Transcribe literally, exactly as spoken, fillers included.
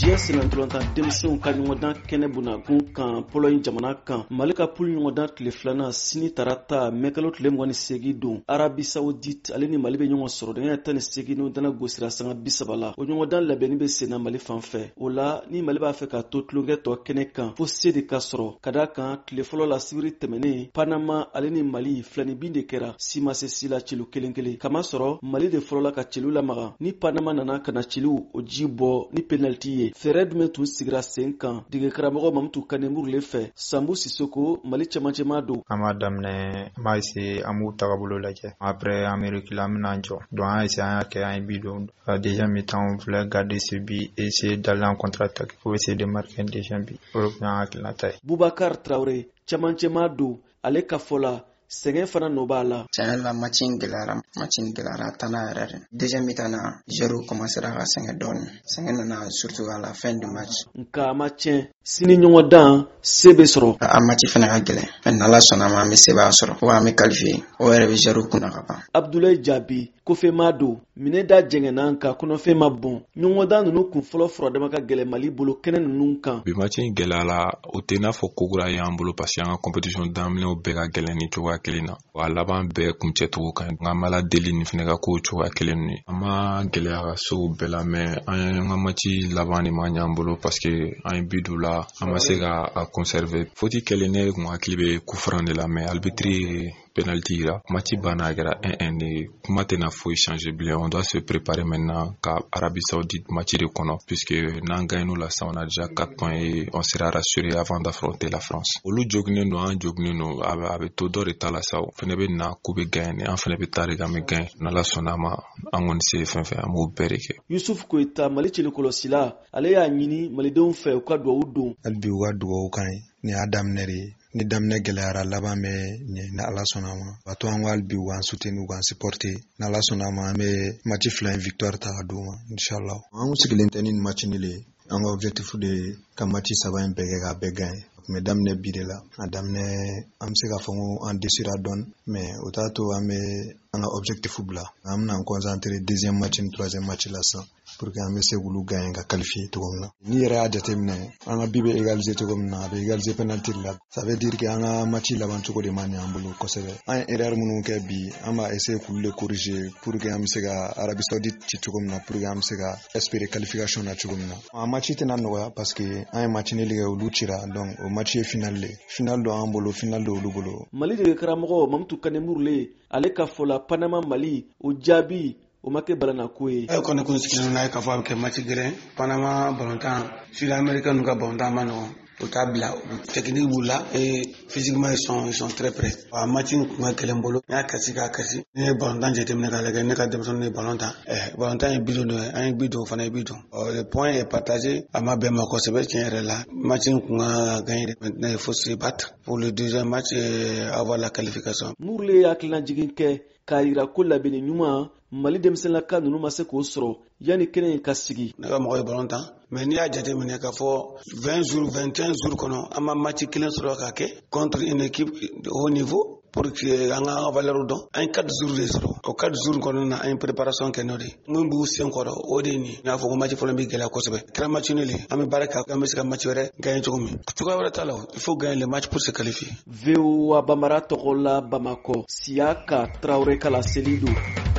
diɲɛ senantolantan denmisɛnw ka ɲɔgɔndan kɛnɛ bunakun kan Pologne jamana kan. Mali ka poule ɲɔgɔndan tile filanan sini tarata mɛkalo tile mugan ni seegin don Arabi Saoudite ale ni Mali bɛ ɲɔgɔn sɔrɔ denkɛ tan ni seegin n'o dana gosira sanga bi saba la. O ɲɔgɔndan labɛnni bɛ senna Mali fan fɛ. O la ni Mali b'a fɛ ka to tulonkɛ tɔ kɛnɛ kan fo se de ka sɔrɔ ka da kan tile fɔlɔ la sibiri tɛmɛnen Panama ale ni Mali filani bin de kɛra si ma se si la celu kelen kelen. Kama sɔrɔ Mali de fɔlɔ la ka celu lamaga ni Panama nana kana celu o ji bɔ ni penalty ye. Fɛɛrɛ jumɛn tun sigira sen kan dege karamɔgɔ Mamutu Kane Murule fɛ Sambu Sisoko Mali cɛmancɛma don. An b'a daminɛ an b'a essayer an b'u tagabolo lajɛ. Après an bɛ reculer an bɛna jɔ. Donc an y'a essayer an y'a kɛ an ye bi don. Déjà mi-temps on voulait garder ce but et essayer d'aller en contre-attaque pour essayer de marquer un deuxième but. O de tun y'an hakilinata ye. Boubacar Traoré cɛmancɛma don ale ka fɔ la sɛgɛn fana nɔ b'a la. Tiɲɛ la match in gɛlɛyara match in gɛlɛyara tana yɛrɛ de. Deuxième mi-temps na Jero commencera ka sɛgɛn dɔɔni. Sɛgɛn nana surtout à la fin du match. Nka a ma tiɲɛ sini ɲɔgɔn dan se bɛ sɔrɔ. A match fana ka gɛlɛn. Mais n'Ala sɔnna ma an bɛ se b'a sɔrɔ. Wa an bɛ qualifier. O yɛrɛ bɛ Jero kunna ka ban. Abdoulaye Jabi kofema don minɛ da jɛngɛnna nka kɔnɔfɛn ma bɔn. Ɲɔgɔn dan ninnu kun fɔlɔ furadama ka gɛlɛn Mali bolo kɛnɛ ninnu kan. Bi match in gɛlɛyala o tɛ n'a fɔ kokura y'an bolo parce que an ka compétition daminɛw bɛɛ ka gɛlɛn ni cogoya kelen na. Wa laban bɛɛ kun cɛcogo kan nka mala deli nin fana ka ko cogoya kelen ninnu ye. An ma gɛlɛya ka se o bɛɛ la mais an ka match laban de ma ɲ'an bolo parce que an ye bi du la an ma se ka a conserver. Faute kɛlen ne kun hakili bɛ coup franc de la mais arbitre ye penalty yira. Match banna a kɛra un un de kuma tɛna foyi changer bilen. On doit se préparer maintenant ka Arabie Saoudite match de kɔnɔ puisque n'an gagne la sa on a déjà quatre points et on sera rassuré avant d'affronter la France. Olu joguinen don an joguinen don a bɛ to dɔ de ta la sa o fɛnɛ bɛ na ko bɛ gagner an fɛnɛ bɛ taa de kan bɛ gagner n'Ala sɔnna ma an kɔni se fɛn fɛn an b'o bɛɛ de kɛ. Yusuf Koyita Mali cɛlikɔlɔsila ale y'a ɲini malidenw fɛ u ka dugawu don. Hali bi u ka dugawu kan ye ni y'a daminɛ de ye ni daminɛ gɛlɛyara laban bɛ ɲɛ ni Ala sɔnna ma. A to an ko hali bi u k'an soutenir u k'an supporter ni Ala sɔnna ma an bɛ match fila in victoire ta ka d'u ma inshallah. An kun sigilen tɛ ni match ni le an ka objectif de ye ka match saba in bɛɛ kɛ k'a bɛɛ gagner. Mais daminɛ bi de la a daminɛ an bɛ se k'a fɔ ko an dɛsɛra dɔɔni mais o t'a to an bɛ an ka objectif bila an bɛna an concentrer deuxième match ni troisième match la sisan pour que an bɛ se k'olu gagner ka qualifier cogo min na. Ni yɛrɛ y'a jateminɛ an ka bi bɛ égaliser cogo min na a bɛ égaliser penalty la ça veut dire que an ka match laban cogo de man ɲɛ an bolo kosɛbɛ. An ye erreur minnu kɛ bi an b'a essayer k'olu le corriger pour que an bɛ se ka Arabie Saoudite ci cogo min na pour que an bɛ se ka espérer qualification na cogo min na. A match tɛna nɔgɔya parce que an ye match neli kɛ olu cira donc o match ye final le final do an bolo final do olu bolo. Mali de karamɔgɔ Mamutu Kane Murule ale ka fɔ la Panama Mali o jaabi o ma kɛ balana ko ye. E kɔni kun sigilen n'a ye k'a fɔ a bɛ kɛ match gɛlɛn Panama balontan sud américain nu ka balontan ma nɔgɔn o t'a bila technique b'u la et physiquement ils sont ils sont très prêts. A match kun ka gɛlɛn bolo n y'a kasi k'a kasi ne ye balontan jateminɛ k'a lajɛ ne ka denmisɛnninw ye balontan ɛ balontan ye bi don dɔ ye an ye bi don o fana ye bi don le point est partagé a ma bɛn ma kosɛbɛ tiɲɛ yɛrɛ la match kun ka gagner maintenant il faut se battre pour le deuxième match et avoir la qualification. Murule ye hakilina jigin kɛ k'a yira ko labɛnni ɲuman Mali denmisɛnninlaka ninnu ma se k'o sɔrɔ yanni kɛnɛ in ka sigi. Ne ka mɔgɔ ye balon tan mais n'i y'a jateminɛ k'a fɔ vingt jours vingt et un jours kɔnɔ an ma match kelen sɔrɔ ka kɛ contre une équipe de haut niveau pour que an ka valeur dɔn an ye quatre jours de sɔrɔ o quatre jours kɔnɔna na an ye préparation kɛ n'o de ye mun b'u sen kɔrɔ o de ye nin ye n y'a fɔ ko match fɔlɔ bɛ gɛlɛya kosɛbɛ kɛra match nul ye an bɛ baara kɛ an bɛ se ka match wɛrɛ gagner cogo min cogoya wɛrɛ t'a la il faut gagner le match pour se qualifier. V O A Bambara tɔgɔ la Bamakɔ Siyaka Traoré Kala Selidu.